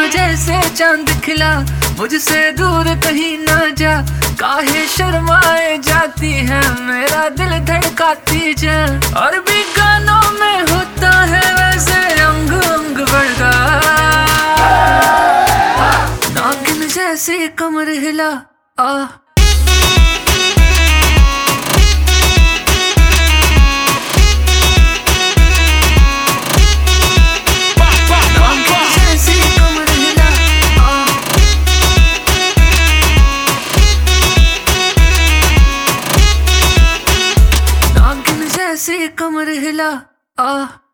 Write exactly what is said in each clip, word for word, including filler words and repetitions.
जैसे चांद खिला, मुझसे दूर कहीं ना जा। काहे शर्माए जाती है, मेरा दिल धड़काती जा। और भी गानों में होता है वैसे अंग अंग बड़का, नागिन जैसी कमर हिला आ। ऐसी कमर हिला आ।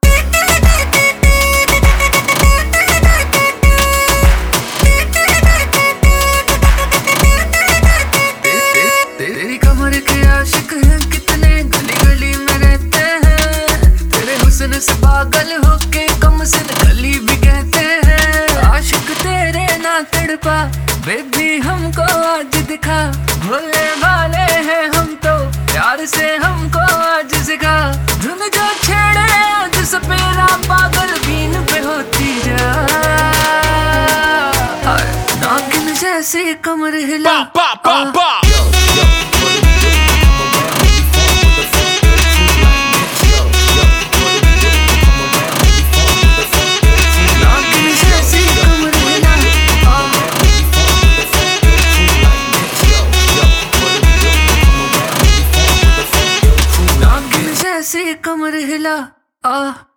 तेरी कमर के आशिक हैं कितने, गली गली में रहते हैं। तेरे हुस्न से पागल होके कम से गली भी कहते हैं। आशिक तेरे ना तड़पा बेबी हमको आज दिखा। भोले भाले हैं हम तो, प्यार से हमको आज सिखा। धुन जो छेड़े आज सपेरा, पागल बीन पे होती जा। नागिन जैसी कमर हिला बा, बा, बा, बा। ऐसी कमर हिला आ।